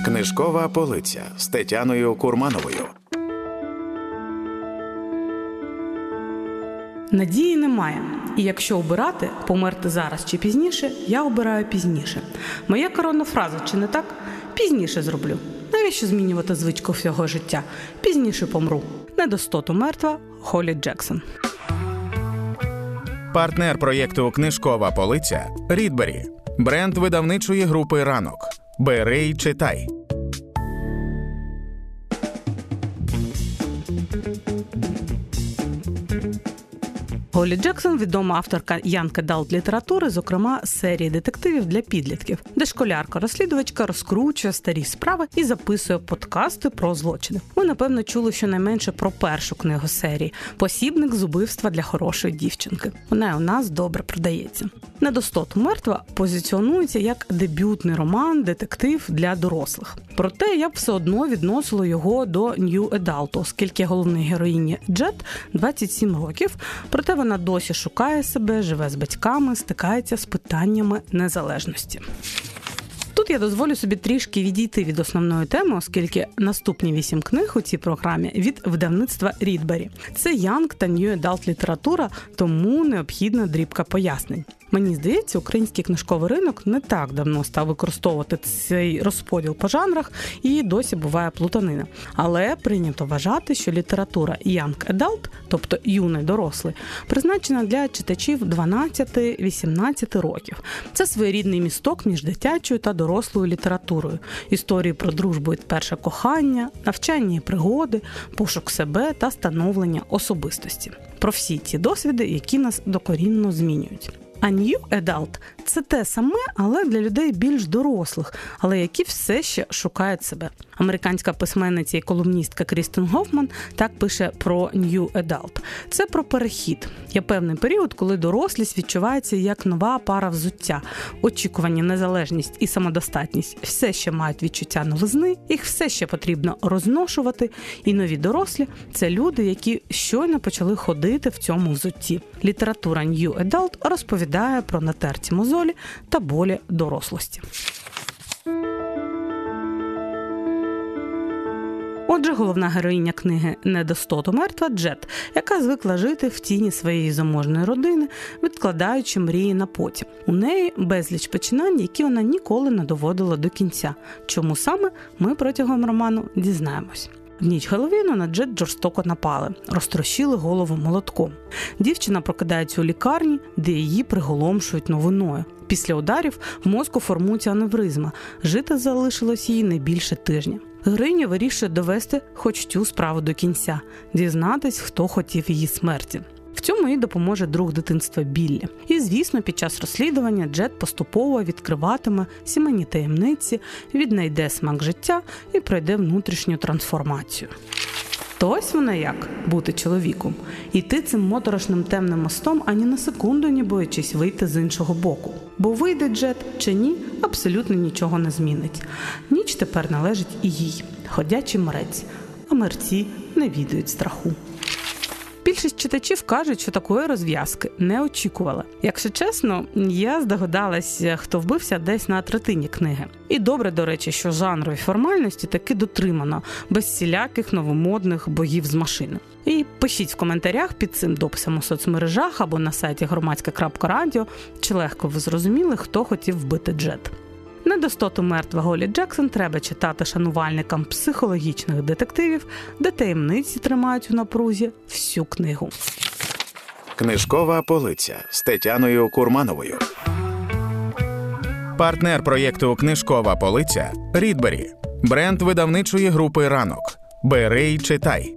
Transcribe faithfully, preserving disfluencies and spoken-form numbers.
Книжкова полиця з Тетяною Курмановою. Надії немає. І якщо обирати, померти зараз чи пізніше, я обираю пізніше. Моя коронна фраза, чи не так? Пізніше зроблю. Навіщо змінювати звичку всього життя? Пізніше помру. Не до стоту мертва Холлі Джексон. Партнер проєкту «Книжкова полиця» – Рідбері. Бренд видавничої групи «Ранок». Бери й читай. Холлі Джексон – відома авторка янг адалт літератури, зокрема серії детективів для підлітків, де школярка-розслідувачка розкручує старі справи і записує подкасти про злочини. Ви, напевно, чули щонайменше про першу книгу серії «Посібник з убивства для хорошої дівчинки». Вона у нас добре продається. «Не до стоту мертва» позиціонується як дебютний роман, детектив для дорослих. Проте я б все одно відносила його до New Adult, оскільки головній героїні Джет двадцять сім років, проте вона досі шукає себе, живе з батьками, стикається з питаннями незалежності. Тут я дозволю собі трішки відійти від основної теми, оскільки наступні вісім книг у цій програмі від видавництва Рідбері. Це янг та New Adult література, тому необхідна дрібка пояснень. Мені здається, український книжковий ринок не так давно став використовувати цей розподіл по жанрах і досі буває плутанина. Але прийнято вважати, що література Young Adult, тобто юний дорослий, призначена для читачів дванадцяти-вісімнадцяти років. Це своєрідний місток між дитячою та дорослою літературою. Історії про дружбу і перше кохання, навчання і пригоди, пошук себе та становлення особистості. Про всі ці досвіди, які нас докорінно змінюють. А New Adult – це те саме, але для людей більш дорослих, але які все ще шукають себе. Американська письменниця і колумністка Крістен Гофман так пише про New Adult. Це про перехід. Є певний період, коли дорослість відчувається як нова пара взуття. Очікування, незалежність і самодостатність все ще мають відчуття новизни, їх все ще потрібно розношувати, і нові дорослі – це люди, які щойно почали ходити в цьому взутті. Література New Adult розповідає про натерті мозолі та болі дорослості. Отже, головна героїня книги «Не до стоту мертва» Джет, яка звикла жити в тіні своєї заможної родини, відкладаючи мрії на потім. У неї безліч починань, які вона ніколи не доводила до кінця. Чому саме, ми протягом роману дізнаємось. В ніч Геловіну на Джет жорстоко напали, розтрощили голову молотком. Дівчина прокидається у лікарні, де її приголомшують новиною. Після ударів в мозку формується аневризма. Жити залишилось їй не більше тижня. Героїня вирішує довести хоч цю справу до кінця, дізнатись, хто хотів її смерті. В цьому їй допоможе друг дитинства Біллі. І, звісно, під час розслідування Джет поступово відкриватиме сімейні таємниці, віднайде смак життя і пройде внутрішню трансформацію. То ось вона як – бути чоловіком. Іти цим моторошним темним мостом, ані на секунду не боячись вийти з іншого боку. Бо вийде Джет чи ні, абсолютно нічого не змінить. Ніч тепер належить і їй. Ходячий мрець. А мерці не відають страху. Більшість читачів кажуть, що такої розв'язки не очікували. Якщо чесно, я здогадалась, хто вбився десь на третині книги. І добре, до речі, що жанру і формальності таки дотримано, без всіляких новомодних боїв з машини. І пишіть в коментарях під цим дописом у соцмережах або на сайті громадське крапка радіо, чи легко ви зрозуміли, хто хотів вбити Джет. «Не до стоту мертва» Холлі Джексон треба читати шанувальникам психологічних детективів, де таємниці тримають в напрузі всю книгу. Книжкова полиця з Тетяною Курмановою. Партнер проєкту «Книжкова полиця» – Рідбері. Бренд видавничої групи «Ранок». Бери й читай.